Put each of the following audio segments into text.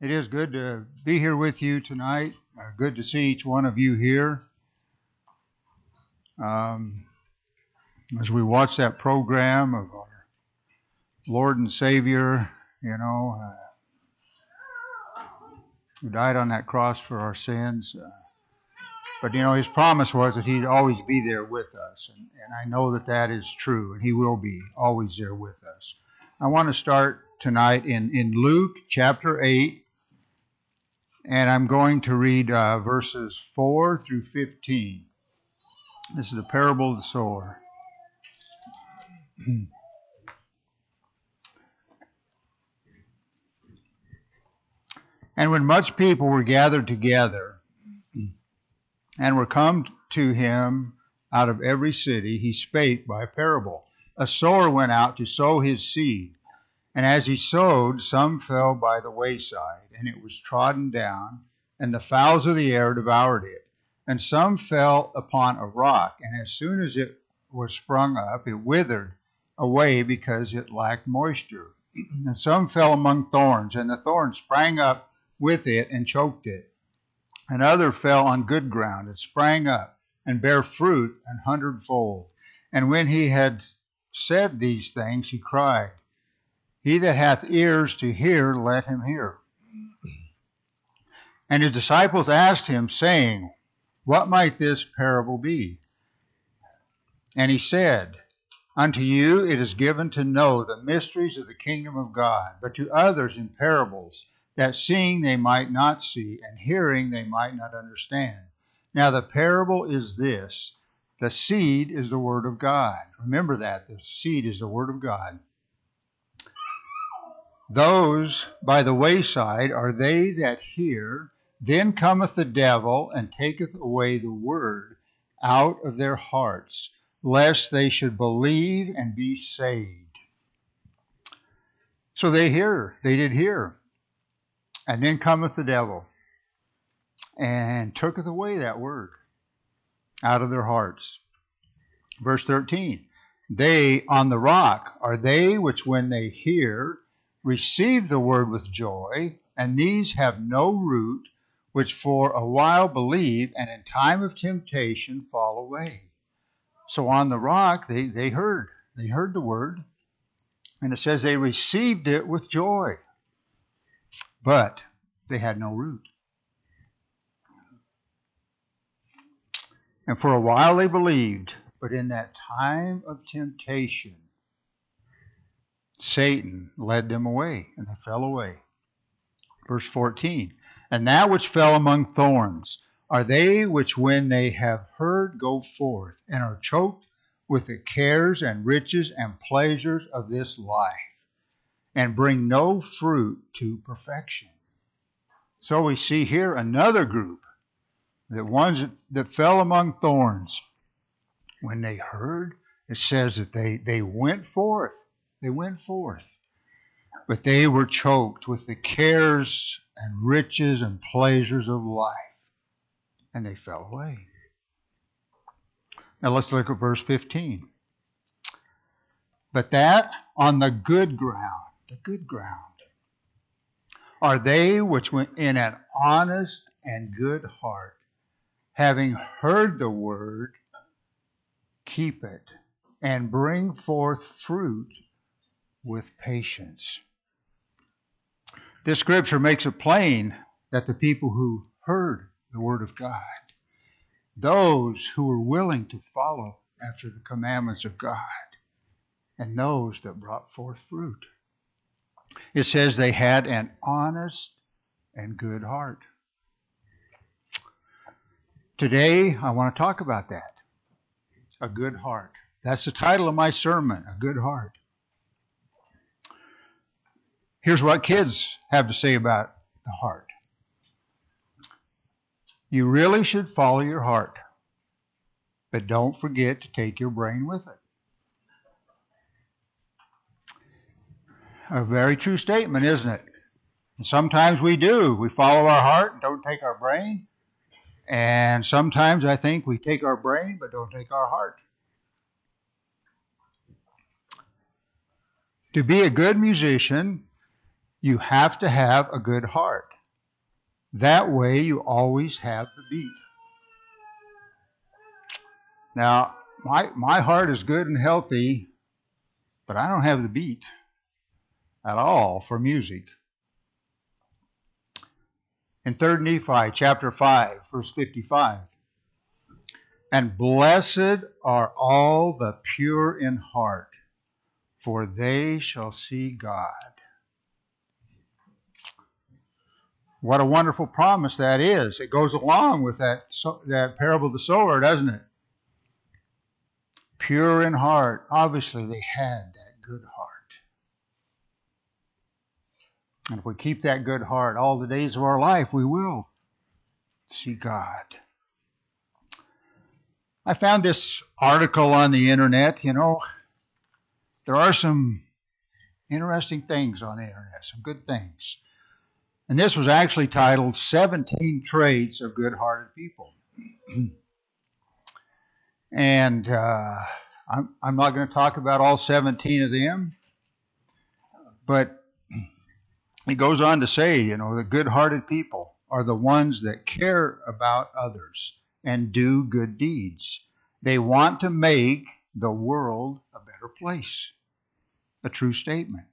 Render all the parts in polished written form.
It is good to be here with you tonight. Good to see each one of you here. Um, as we watch that program of our Lord and Savior, who died on that cross for our sins. But his promise was that he'd always be there with us. And I know that that is true, and he will be always there with us. I want to start tonight in Luke chapter 8. And I'm going to read verses 4 through 15. This is the parable of the sower. And when much people were gathered together and were come to him out of every city, he spake by parable. A sower went out to sow his seed. And as he sowed, some fell by the wayside, and it was trodden down, and the fowls of the air devoured it. And some fell upon a rock, and as soon as it was sprung up, it withered away because it lacked moisture. And some fell among thorns, and the thorns sprang up with it and choked it. And other fell on good ground, and sprang up, and bare fruit an hundredfold. And when he had said these things, he cried, He that hath ears to hear, let him hear. And his disciples asked him, saying, What might this parable be? And he said, Unto you it is given to know the mysteries of the kingdom of God, but to others in parables, that seeing they might not see, and hearing they might not understand. Now the parable is this: the seed is the word of God. Remember that, the seed is the word of God. Those by the wayside are they that hear, then cometh the devil, and taketh away the word out of their hearts, lest they should believe and be saved. So they did hear. And then cometh the devil, and tooketh away that word out of their hearts. Verse 13, They on the rock are they which when they hear, receive the word with joy, and these have no root, which for a while believe, and in time of temptation fall away. So on the rock, they heard the word, and it says they received it with joy, but they had no root. And for a while they believed, but in that time of temptation, Satan led them away, and they fell away. Verse 14, And that which fell among thorns are they which when they have heard go forth, and are choked with the cares and riches and pleasures of this life, and bring no fruit to perfection. So we see here another group, the ones that fell among thorns. When they heard, it says that they went forth. They went forth. But they were choked with the cares and riches and pleasures of life, and they fell away. Now let's look at verse 15. But that on the good ground, are they which went in an honest and good heart, having heard the word, keep it, and bring forth fruit with patience. This scripture makes it plain that the people who heard the word of God, those who were willing to follow after the commandments of God, and those that brought forth fruit. It says they had an honest and good heart. Today, I want to talk about that. A good heart. That's the title of my sermon, A Good Heart. Here's what kids have to say about the heart. You really should follow your heart, but don't forget to take your brain with it. A very true statement, isn't it? And sometimes we do. We follow our heart and don't take our brain. And sometimes I think we take our brain but don't take our heart. To be a good musician, You have to have a good heart. That way you always have the beat. Now, my heart is good and healthy, but I don't have the beat at all for music. In 3 Nephi chapter 5, verse 55, and blessed are all the pure in heart, for they shall see God. What a wonderful promise that is. It goes along with that parable of the sower, doesn't it? Pure in heart. Obviously, they had that good heart. And if we keep that good heart all the days of our life, we will see God. I found this article on the internet. You know, there are some interesting things on the internet, some good things. And this was actually titled 17 Traits of Good-Hearted People. And I'm not going to talk about all 17 of them, but it goes on to say, you know, the good-hearted people are the ones that care about others and do good deeds. They want to make the world a better place. A true statement.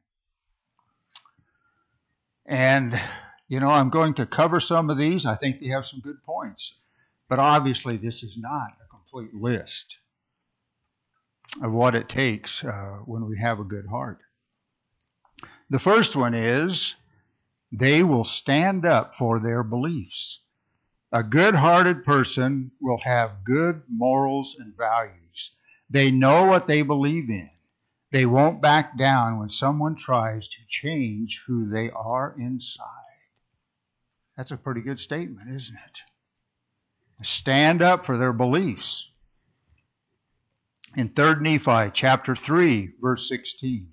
And, you know, I'm going to cover some of these. I think they have some good points. But obviously, this is not a complete list of what it takes when we have a good heart. The first one is they will stand up for their beliefs. A good-hearted person will have good morals and values. They know what they believe in. They won't back down when someone tries to change who they are inside. That's a pretty good statement, isn't it? Stand up for their beliefs. In 3 Nephi chapter 3, verse 16.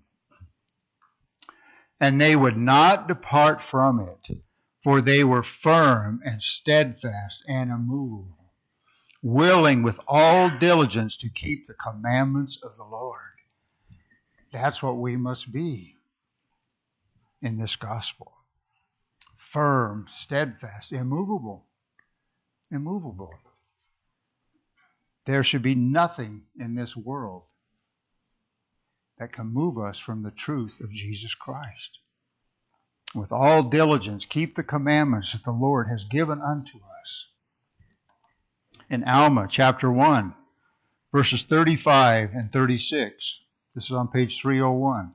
And they would not depart from it, for they were firm and steadfast and immovable, willing with all diligence to keep the commandments of the Lord. That's what we must be in this gospel. Firm, steadfast, immovable. Immovable. There should be nothing in this world that can move us from the truth of Jesus Christ. With all diligence, keep the commandments that the Lord has given unto us. In Alma, chapter 1, verses 35 and 36. This is on page 301.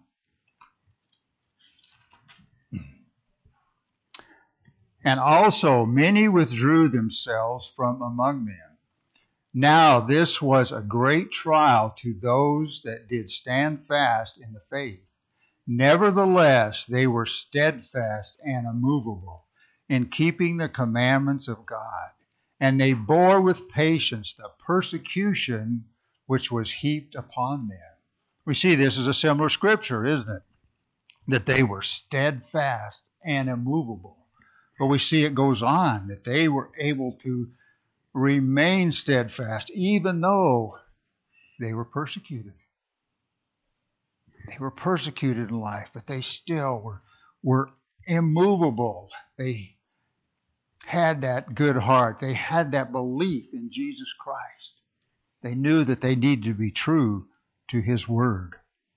And also many withdrew themselves from among them. Now this was a great trial to those that did stand fast in the faith. Nevertheless, they were steadfast and immovable in keeping the commandments of God. And they bore with patience the persecution which was heaped upon them. We see this as a similar scripture, isn't it? That they were steadfast and immovable. But we see it goes on that they were able to remain steadfast even though they were persecuted. They were persecuted in life, but they still were immovable. They had that good heart. They had that belief in Jesus Christ. They knew that they needed to be true to His Word.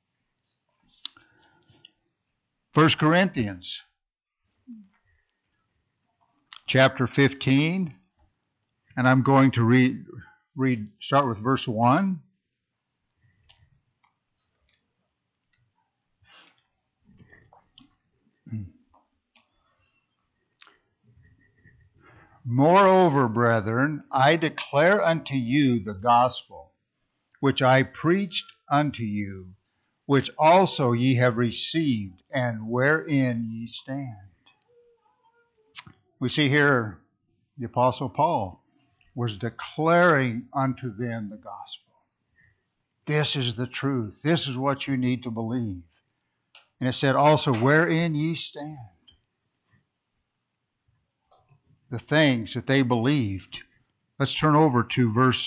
1 Corinthians chapter 15, and I'm going to start with verse 1. Moreover, brethren, I declare unto you the gospel, which I preached unto you, which also ye have received, and wherein ye stand. We see here the Apostle Paul was declaring unto them the gospel. This is the truth. This is what you need to believe. And it said also, wherein ye stand. The things that they believed. Let's turn over to verse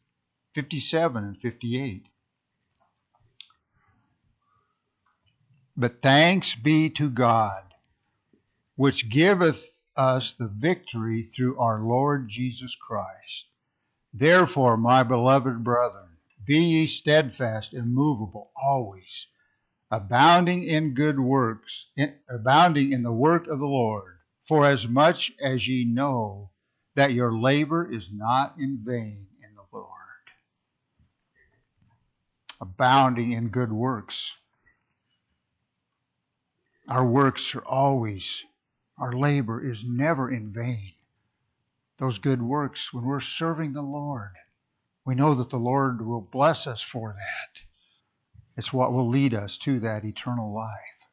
57 and 58. But thanks be to God, which giveth us the victory through our Lord Jesus Christ. Therefore, my beloved brethren, be ye steadfast, immovable, always, abounding in good works, abounding in the work of the Lord, for as much as ye know that your labor is not in vain in the Lord. Abounding in good works. Our works are always, our labor is never in vain. Those good works, when we're serving the Lord, we know that the Lord will bless us for that. It's what will lead us to that eternal life.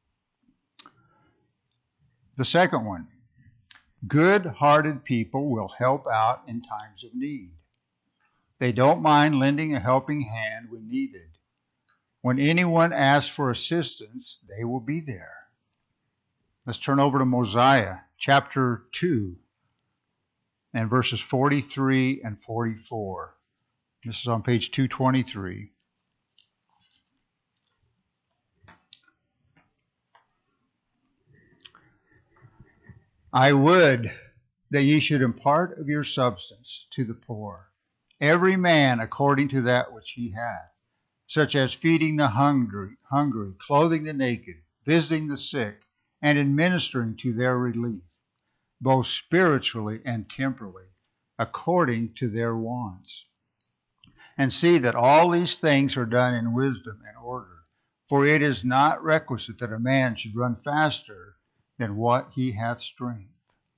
The second one, good-hearted people will help out in times of need. They don't mind lending a helping hand when needed. When anyone asks for assistance, they will be there. Let's turn over to Mosiah chapter 2 and verses 43 and 44. This is on page 223. I would that ye should impart of your substance to the poor, every man according to that which he hath, such as feeding the hungry, clothing the naked, visiting the sick, and administering to their relief, both spiritually and temporally, according to their wants. And see that all these things are done in wisdom and order. For it is not requisite that a man should run faster than what he hath strength.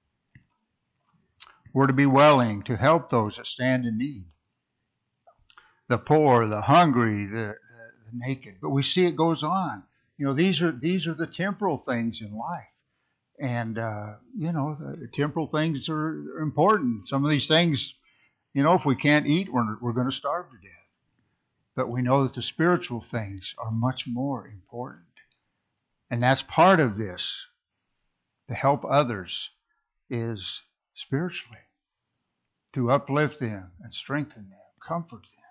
We're to be willing to help those that stand in need. The poor, the hungry, the naked. But we see it goes on. You know, these are the temporal things in life. And, the temporal things are important. Some of these things, if we can't eat, we're going to starve to death. But we know that the spiritual things are much more important. And that's part of this. To help others is spiritually. To uplift them and strengthen them, comfort them.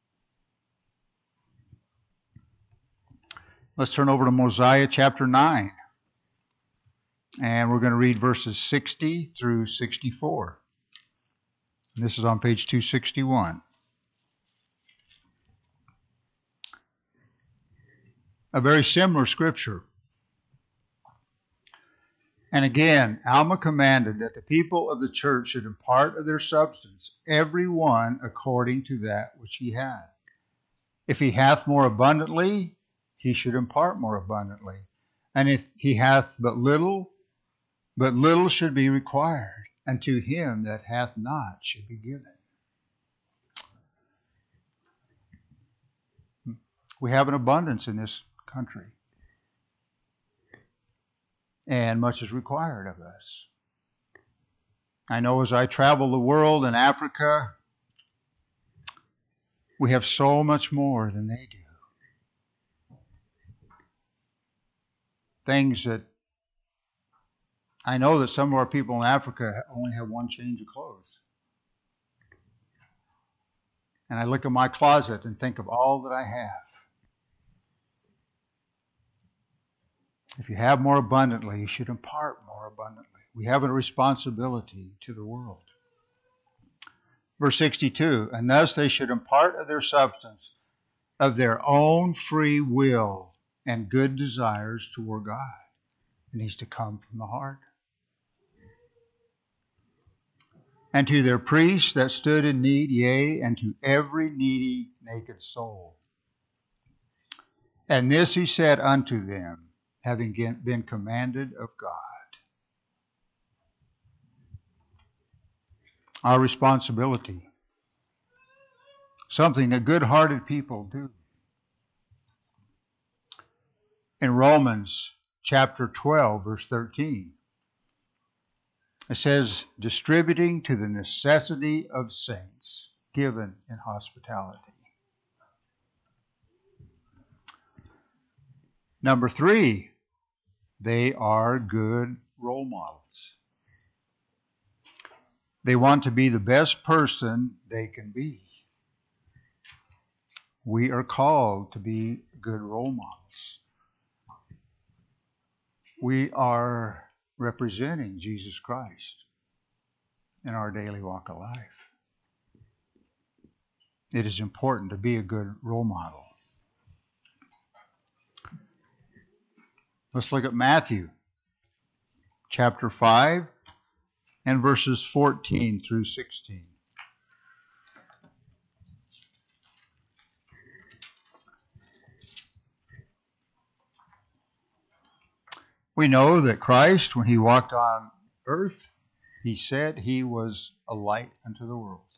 Let's turn over to Mosiah chapter 9. And we're going to read verses 60 through 64. And this is on page 261. A very similar scripture. And again, Alma commanded that the people of the church should impart of their substance, every one according to that which he hath. If he hath more abundantly, he should impart more abundantly. And if he hath but little should be required, and to him that hath not should be given. We have an abundance in this country, and much is required of us. I know as I travel the world in Africa, we have so much more than they do. Things that I know that some of our people in Africa only have one change of clothes. And I look at my closet and think of all that I have. If you have more abundantly, you should impart more abundantly. We have a responsibility to the world. Verse 62, and thus they should impart of their substance, of their own free will and good desires toward God. It needs to come from the heart. And to their priests that stood in need, yea, and to every needy naked soul. And this he said unto them, having been commanded of God. Our responsibility. Something that good-hearted people do. In Romans chapter 12, verse 13, it says, distributing to the necessity of saints, given in hospitality. Number 3, they are good role models. They want to be the best person they can be. We are called to be good role models. we are representing Jesus Christ in our daily walk of life. It is important to be a good role model. Let's look at Matthew chapter 5 and verses 14 through 16. We know that Christ, when he walked on earth, he said he was a light unto the world.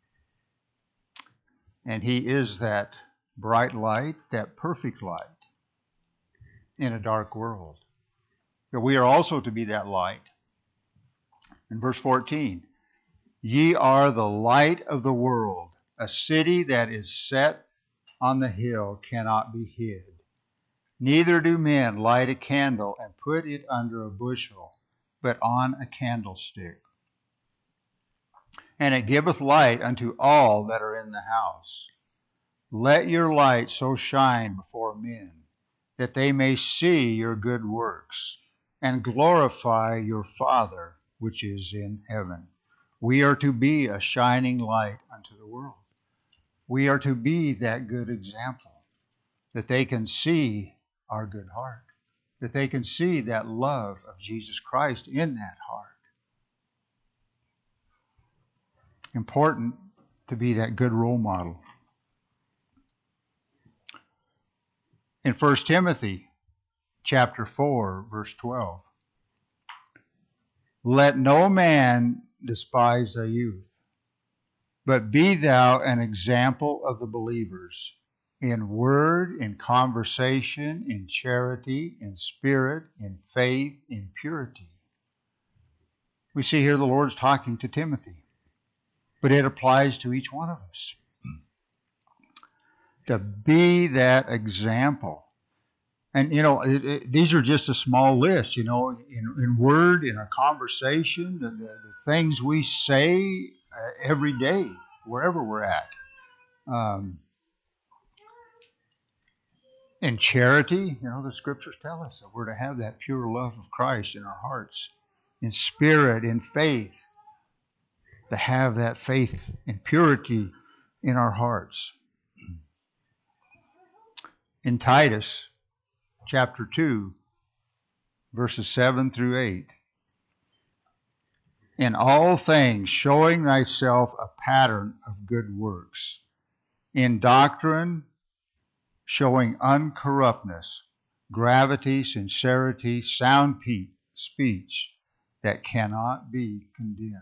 And he is that bright light, that perfect light in a dark world. But we are also to be that light. In verse 14, ye are the light of the world. A city that is set on the hill cannot be hid. Neither do men light a candle and put it under a bushel, but on a candlestick. And it giveth light unto all that are in the house. Let your light so shine before men, that they may see your good works, and glorify your Father which is in heaven. We are to be a shining light unto the world. We are to be that good example, that they can see our good heart, that they can see that love of Jesus Christ in that heart. Important to be that good role model. In 1 Timothy chapter 4, verse 12, let no man despise thy youth, but be thou an example of the believers, in word, in conversation, in charity, in spirit, in faith, in purity. We see here the Lord's talking to Timothy, but it applies to each one of us. To be that example. And, these are just a small list, in word, in our conversation, the things we say every day, wherever we're at. In charity, the scriptures tell us that we're to have that pure love of Christ in our hearts. In spirit, in faith, to have that faith and purity in our hearts. In Titus chapter 2, verses 7 through 8. In all things showing thyself a pattern of good works. In doctrine showing uncorruptness, gravity, sincerity, sound speech that cannot be condemned.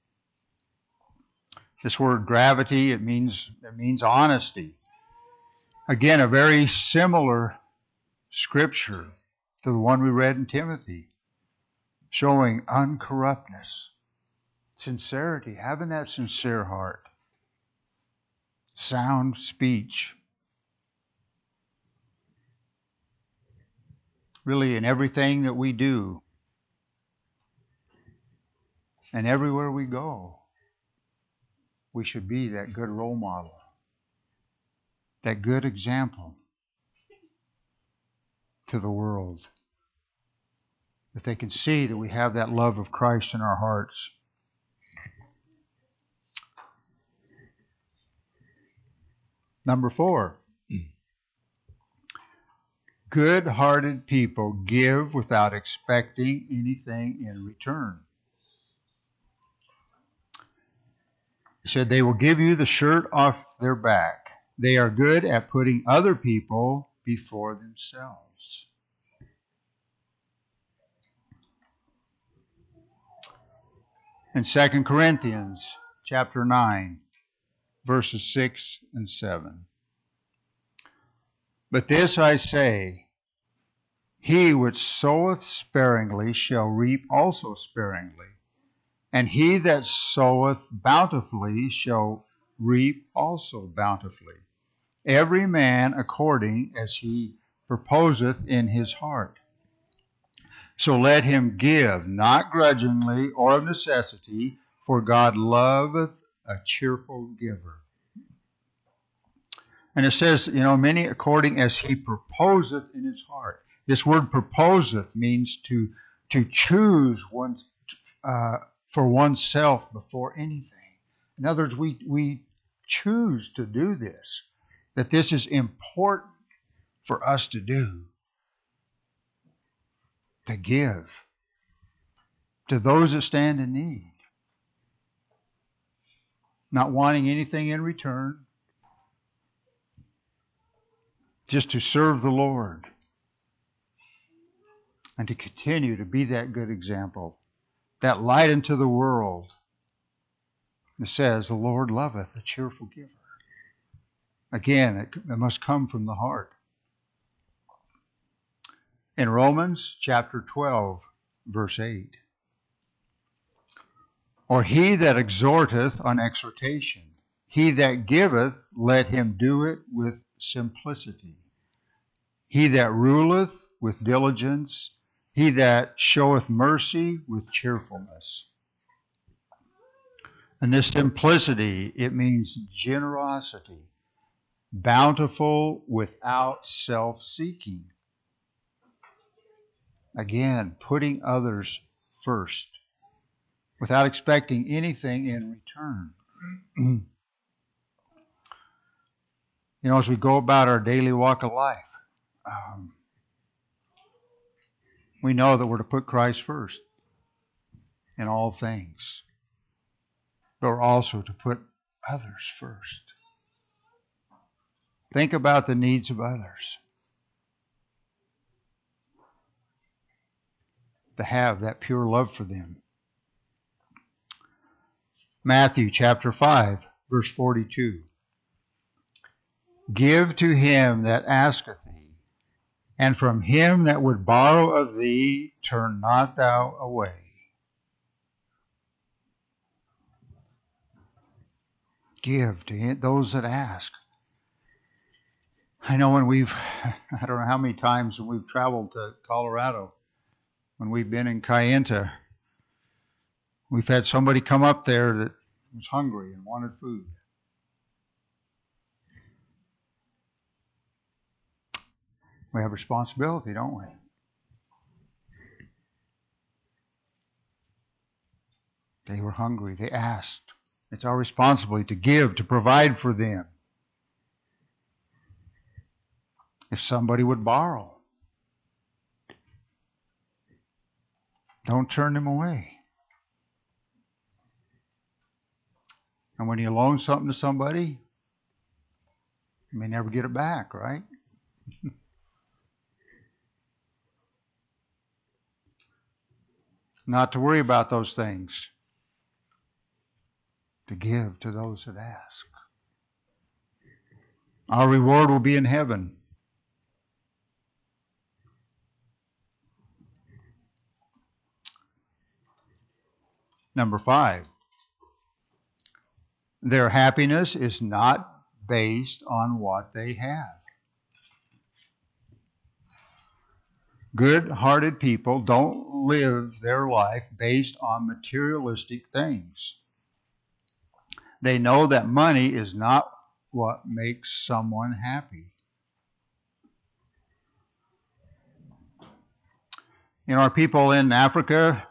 This word gravity, it means honesty. Again, a very similar scripture to the one we read in Timothy, showing uncorruptness, sincerity, having that sincere heart, sound speech. Really, in everything that we do and everywhere we go, we should be that good role model, that good example to the world. That they can see that we have that love of Christ in our hearts. Number 4. Good-hearted people give without expecting anything in return. He said they will give you the shirt off their back. They are good at putting other people before themselves. In 2 Corinthians chapter 9, verses 6 and 7. But this I say, he which soweth sparingly shall reap also sparingly, and he that soweth bountifully shall reap also bountifully. Every man according as he purposeth in his heart. So let him give, not grudgingly or of necessity, for God loveth a cheerful giver. And it says, many according as he purposeth in his heart. This word proposeth means to choose for oneself before anything. In other words, we choose to do this, that this is important for us to do, to give to those that stand in need, not wanting anything in return, just to serve the Lord and to continue to be that good example, that light into the world that says, the Lord loveth a cheerful giver. Again, it must come from the heart. In Romans chapter 12, verse 8, or he that exhorteth on exhortation, he that giveth, let him do it with simplicity. He that ruleth with diligence, he that showeth mercy with cheerfulness. And this simplicity, it means generosity, bountiful without self-seeking. Again, putting others first, without expecting anything in return. As we go about our daily walk of life, we know that we're to put Christ first in all things, but we're also to put others first. Think about the needs of others. To have that pure love for them. Matthew chapter 5, verse 42. Give to him that asketh thee, and from him that would borrow of thee, turn not thou away. Give to those that ask. I know I don't know how many times when we've traveled to Colorado, when we've been in Kayenta, we've had somebody come up there that was hungry and wanted food. We have responsibility, don't we? They were hungry. They asked. It's our responsibility to give, to provide for them. If somebody would borrow, don't turn them away. And when you loan something to somebody, you may never get it back, right? Not to worry about those things. To give to those that ask. Our reward will be in heaven. Number 5. Their happiness is not based on what they have. Good-hearted people don't live their life based on materialistic things. They know that money is not what makes someone happy. Our people in Africa,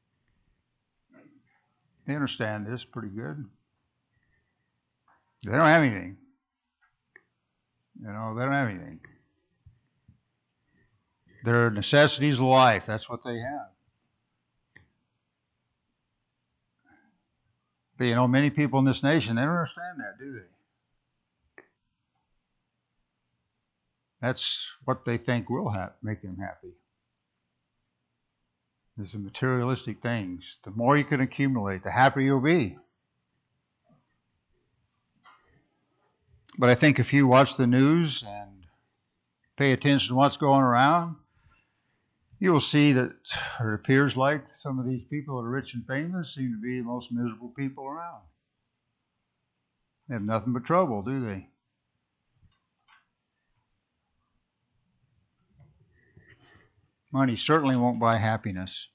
they understand this pretty good. They don't have anything. They don't have anything. Their necessities of life, that's what they have. But many people in this nation, they don't understand that, do they? That's what they think will make them happy. Is the materialistic things. The more you can accumulate, the happier you'll be. But I think if you watch the news and pay attention to what's going around, you will see that it appears like some of these people that are rich and famous seem to be the most miserable people around. They have nothing but trouble, do they? Money certainly won't buy happiness.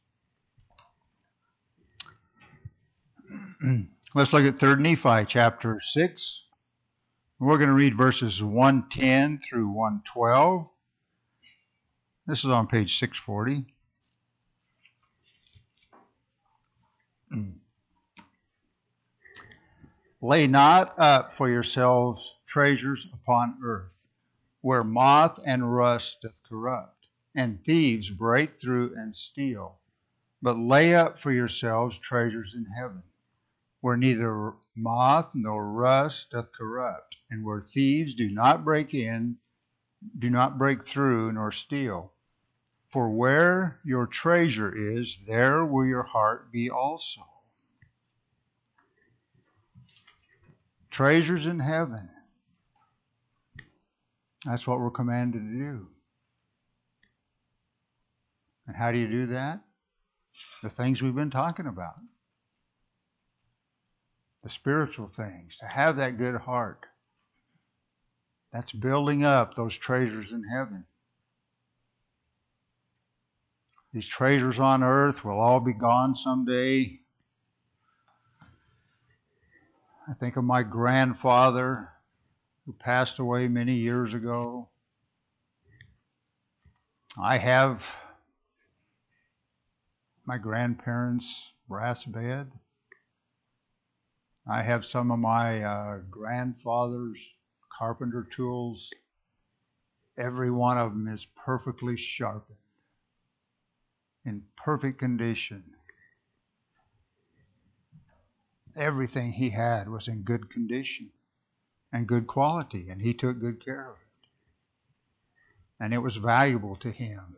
Let's look at 3 Nephi chapter 6. We're going to read verses 110 through 112. This is on page 640. Lay not up for yourselves treasures upon earth, where moth and rust doth corrupt, and thieves break through and steal. But lay up for yourselves treasures in heaven, where neither moth nor rust doth corrupt, and where thieves do not break through, nor steal. For where your treasure is, there will your heart be also. Treasures in heaven. That's what we're commanded to do. And how do you do that? The things we've been talking about. The spiritual things. To have that good heart. That's building up those treasures in heaven. These treasures on earth will all be gone someday. I think of my grandfather who passed away many years ago. I have my grandparents' brass bed. I have some of my grandfather's carpenter tools. Every one of them is perfectly sharpened, in perfect condition. Everything he had was in good condition and good quality, and he took good care of it. And it was valuable to him.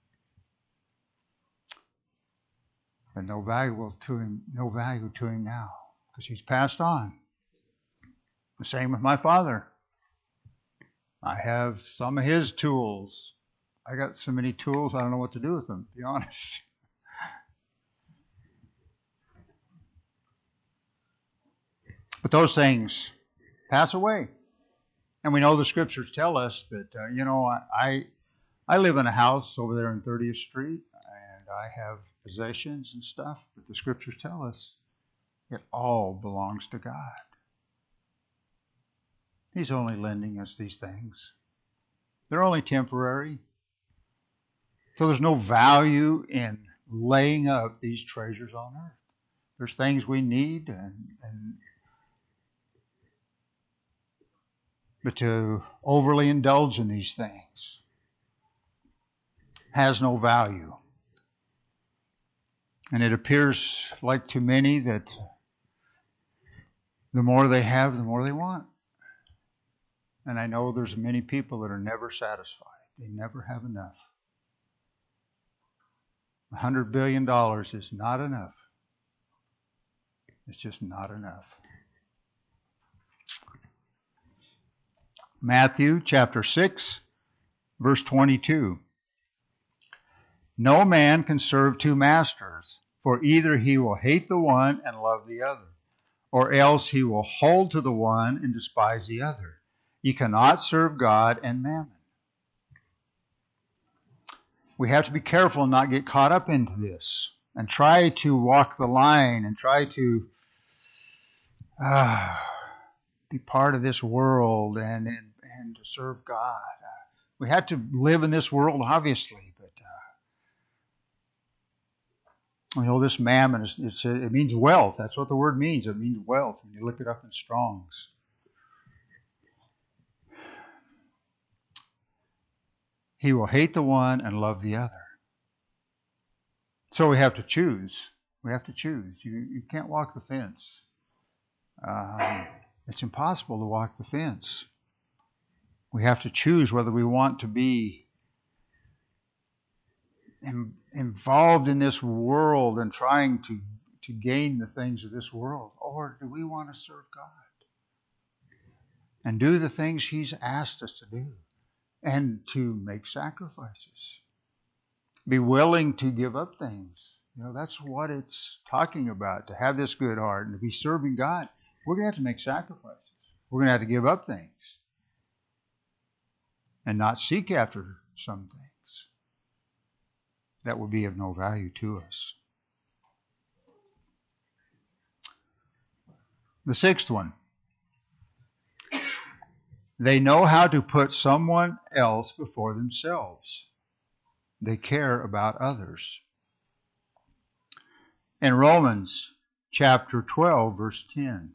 But no value to him now, because he's passed on. The same with my father. I have some of his tools. I got so many tools, I don't know what to do with them, to be honest. But those things pass away. And we know the scriptures tell us that, I live in a house over there in 30th Street, and I have possessions and stuff, but the scriptures tell us it all belongs to God. He's only lending us these things. They're only temporary. So there's no value in laying up these treasures on earth. There's things we need, but to overly indulge in these things has no value. And it appears like to many that the more they have, the more they want. And I know there's many people that are never satisfied. They never have enough. $100 billion is not enough. It's just not enough. Matthew chapter 6, verse 22. No man can serve two masters, for either he will hate the one and love the other, or else he will hold to the one and despise the other. You cannot serve God and mammon. We have to be careful and not get caught up into this and try to walk the line and try to be part of this world and to serve God. We have to live in this world, obviously, but this mammon, it means wealth. That's what the word means. It means wealth when you look it up in Strong's. He will hate the one and love the other. So we have to choose. We have to choose. You can't walk the fence. It's impossible to walk the fence. We have to choose whether we want to be involved in this world and trying to gain the things of this world, or do we want to serve God and do the things He's asked us to do and to make sacrifices, be willing to give up things. That's what it's talking about, to have this good heart and to be serving God. We're going to have to make sacrifices. We're going to have to give up things and not seek after some things that will be of no value to us. The sixth one. They know how to put someone else before themselves. They care about others. In Romans chapter 12, verse 10,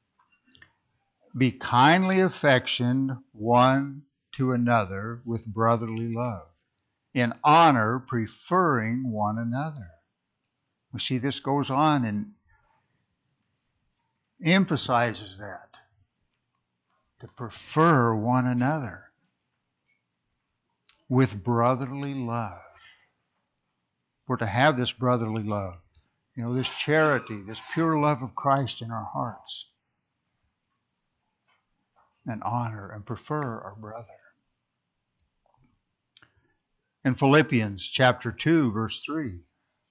be kindly affectioned one to another with brotherly love, in honor preferring one another. We see this goes on and emphasizes that, to prefer one another with brotherly love. We're to have this brotherly love, this charity, this pure love of Christ in our hearts, and honor and prefer our brother. In Philippians chapter 2, verse 3,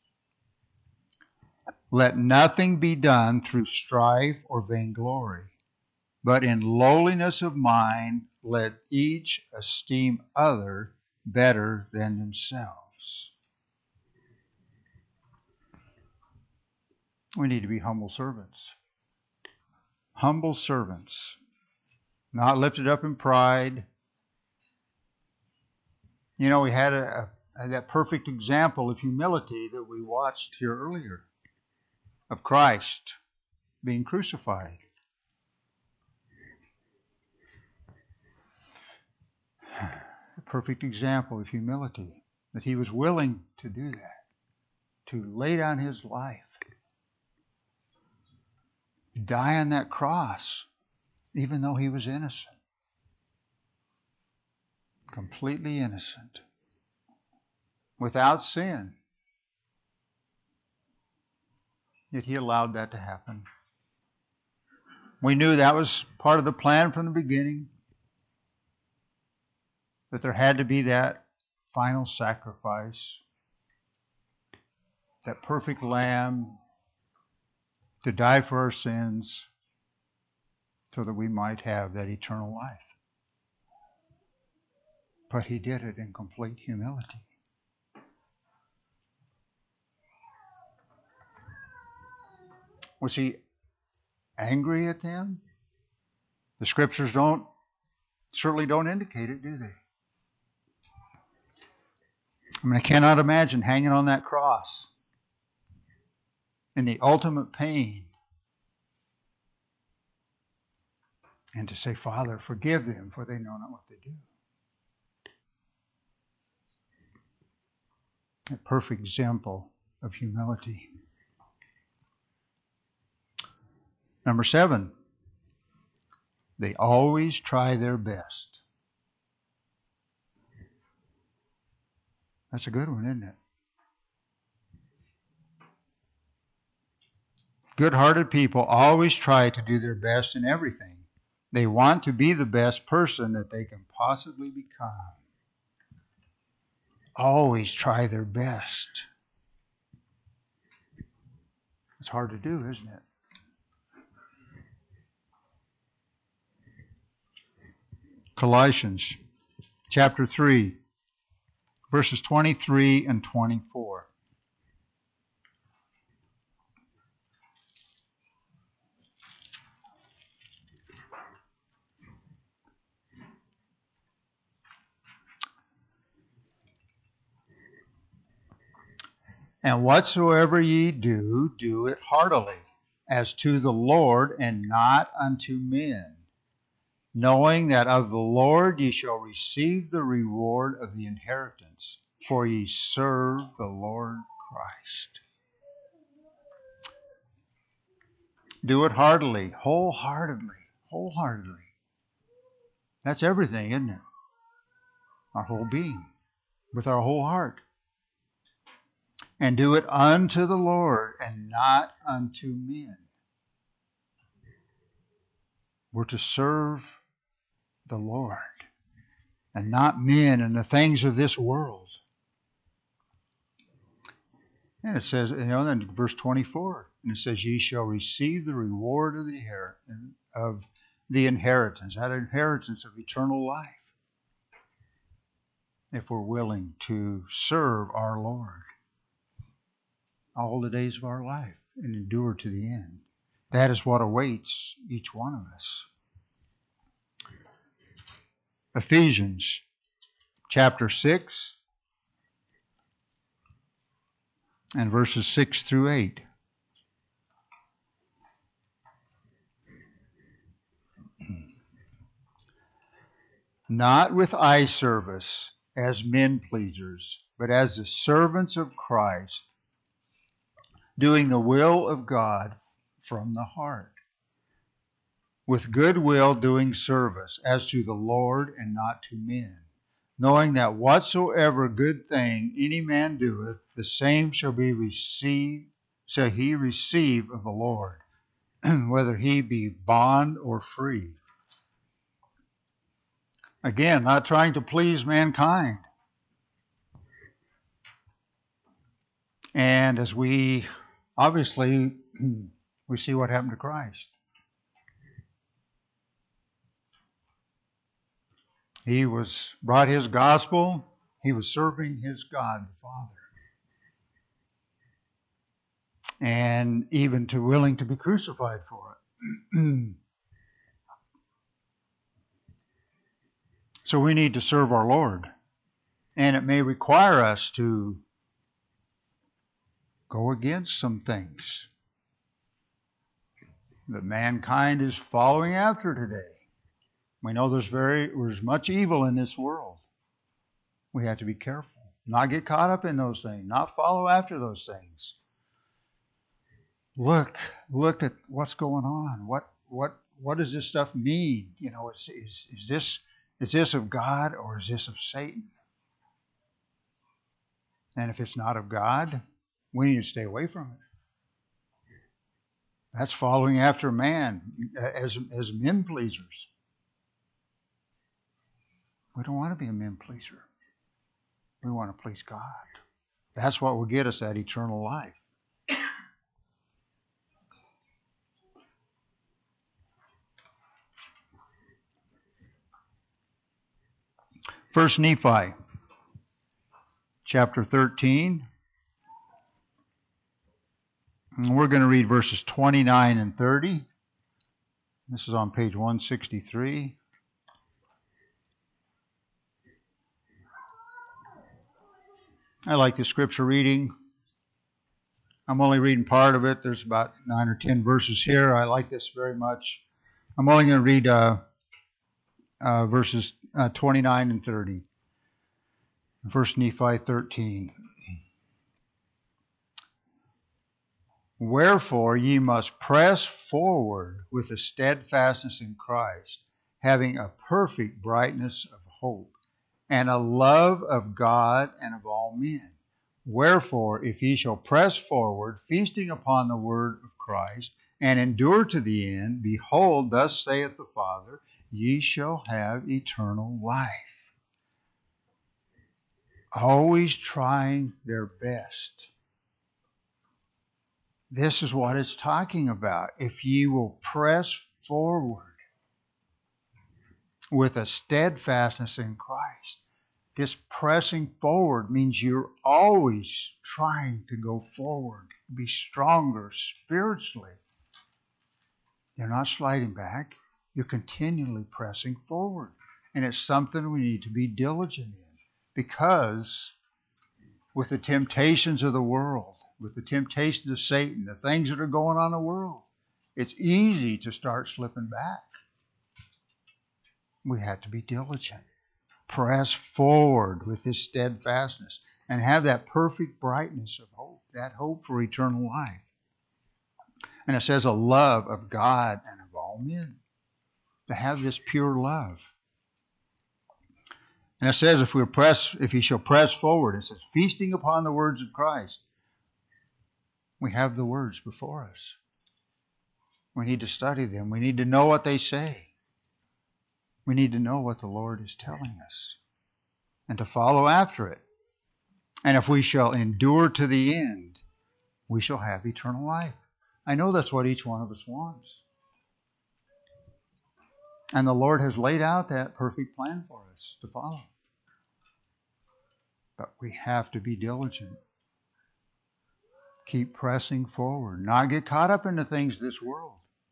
let nothing be done through strife or vainglory, but in lowliness of mind let each esteem other better than themselves. We need to be humble servants. Humble servants, not lifted up in pride. We had that perfect example of humility that we watched here earlier, of Christ being crucified. A perfect example of humility, that he was willing to do that, to lay down his life, die on that cross, even though he was innocent. Completely innocent. Without sin. Yet he allowed that to happen. We knew that was part of the plan from the beginning, that there had to be that final sacrifice, that perfect lamb to die for our sins so that we might have that eternal life. But he did it in complete humility. Was he angry at them? The scriptures certainly don't indicate it, do they? I cannot imagine hanging on that cross in the ultimate pain and to say, Father, forgive them, for they know not what they do. A perfect example of humility. Number 7, they always try their best. That's a good one, isn't it? Good-hearted people always try to do their best in everything. They want to be the best person that they can possibly become. Always try their best. It's hard to do, isn't it? Colossians chapter 3, verses 23 and 24. And whatsoever ye do, do it heartily, as to the Lord and not unto men, knowing that of the Lord ye shall receive the reward of the inheritance, for ye serve the Lord Christ. Do it heartily, wholeheartedly. That's everything, isn't it? Our whole being, with our whole heart. And do it unto the Lord and not unto men. We're to serve the Lord and not men and the things of this world. And it says, in verse 24, and it says, ye shall receive the reward of the inheritance, that inheritance of eternal life, if we're willing to serve our Lord all the days of our life and endure to the end. That is what awaits each one of us. Ephesians chapter 6, and verses 6 through 8. Not with eye service as men pleasers, but as the servants of Christ, doing the will of God from the heart, with good will doing service as to the Lord and not to men, knowing that whatsoever good thing any man doeth, the same shall he receive of the Lord, whether he be bond or free. Again, not trying to please mankind. And as we obviously we see what happened to Christ. He brought his gospel. He was serving his God, the Father. And even willing to be crucified for it. So we need to serve our Lord. And it may require us to go against some things that mankind is following after today. We know there's much evil in this world. We have to be careful. Not get caught up in those things. Not follow after those things. Look at what's going on. What does this stuff mean? You know, is this of God or is this of Satan? And if it's not of God, we need to stay away from it. That's following after man as men pleasers. We don't want to be a men pleaser. We want to please God. That's what will get us that eternal life. First Nephi, chapter 13. And we're going to read verses 29 and 30. This is on page 163. I like the scripture reading. I'm only reading part of it. There's about 9 or 10 verses here. I like this very much. I'm only going to read verses 29 and 30. 1 Nephi 13. Wherefore ye must press forward with a steadfastness in Christ, having a perfect brightness of hope, and a love of God and of all men. Wherefore, if ye shall press forward, feasting upon the word of Christ, and endure to the end, behold, thus saith the Father, ye shall have eternal life. Always trying their best. This is what it's talking about. If ye will press forward with a steadfastness in Christ. This pressing forward means you're always trying to go forward, be stronger spiritually. You're not sliding back. You're continually pressing forward. And it's something we need to be diligent in, because with the temptations of the world, with the temptations of Satan, the things that are going on in the world, it's easy to start slipping back. We have to be diligent. Press forward with this steadfastness and have that perfect brightness of hope, that hope for eternal life. And it says a love of God and of all men, to have this pure love. And it says if he shall press forward, it says feasting upon the words of Christ. We have the words before us. We need to study them. We need to know what they say. We need to know what the Lord is telling us and to follow after it. And if we shall endure to the end, we shall have eternal life. I know that's what each one of us wants. And the Lord has laid out that perfect plan for us to follow. But we have to be diligent. Keep pressing forward. Not get caught up in the things of this world.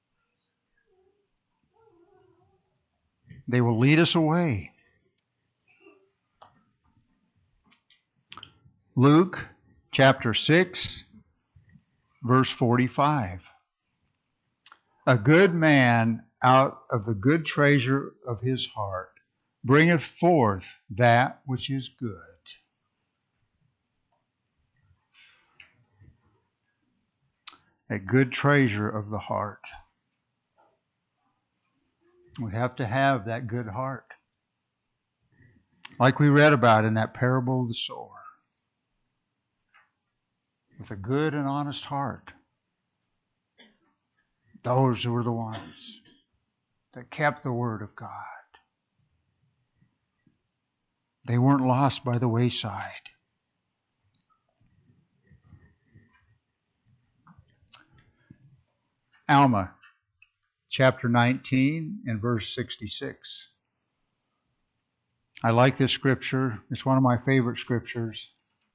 They will lead us away. Luke chapter 6, verse 45. A good man out of the good treasure of his heart bringeth forth that which is good. A good treasure of the heart. We have to have that good heart. Like we read about in that parable of the sower. With a good and honest heart. Those were the ones that kept the word of God. They weren't lost by the wayside. Alma, chapter 19 and verse 66. I like this scripture. It's one of my favorite scriptures.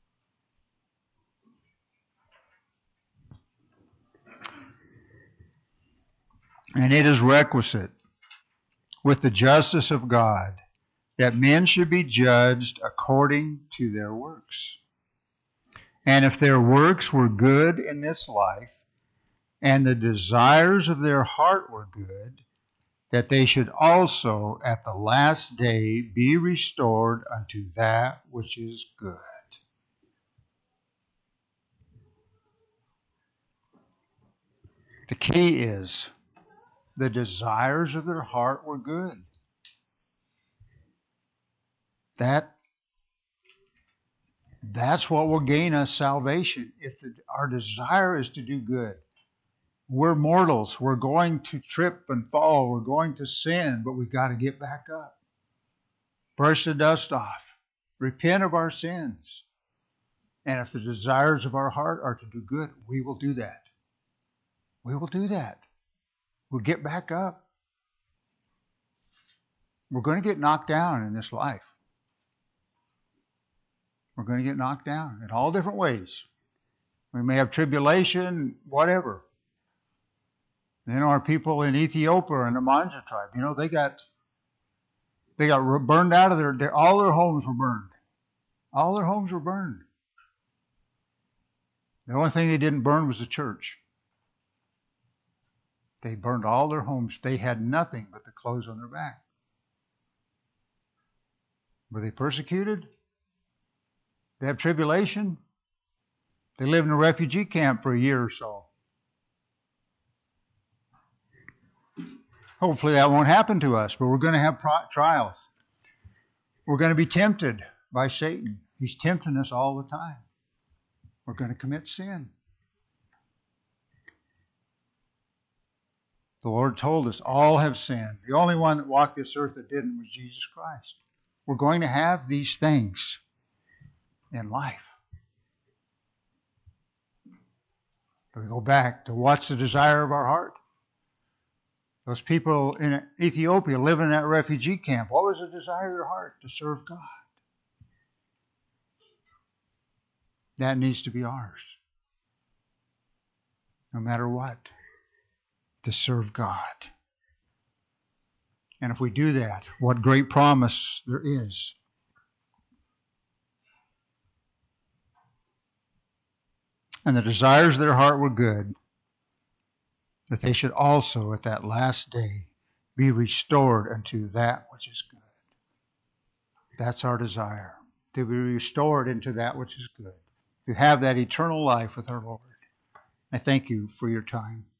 And it is requisite with the justice of God that men should be judged according to their works. And if their works were good in this life, and the desires of their heart were good, that they should also at the last day be restored unto that which is good. The key is the desires of their heart were good. That's what will gain us salvation. If our desire is to do good. We're mortals. We're going to trip and fall. We're going to sin, but we've got to get back up. Brush the dust off. Repent of our sins. And if the desires of our heart are to do good, we will do that. We will do that. We'll get back up. We're going to get knocked down in this life. We're going to get knocked down in all different ways. We may have tribulation, whatever. Then our people in Ethiopia and the Manja tribe, they got burned out of all their homes were burned. All their homes were burned. The only thing they didn't burn was the church. They burned all their homes. They had nothing but the clothes on their back. Were they persecuted? They have tribulation? They lived in a refugee camp for a year or so. Hopefully that won't happen to us, but we're going to have trials. We're going to be tempted by Satan. He's tempting us all the time. We're going to commit sin. The Lord told us all have sinned. The only one that walked this earth that didn't was Jesus Christ. We're going to have these things in life. But we go back to what's the desire of our heart. Those people in Ethiopia living in that refugee camp, what was the desire of their heart? To serve God. That needs to be ours. No matter what. To serve God. And if we do that, what great promise there is. And the desires of their heart were good, that they should also at that last day be restored unto that which is good. That's our desire, to be restored into that which is good, to have that eternal life with our Lord. I thank you for your time.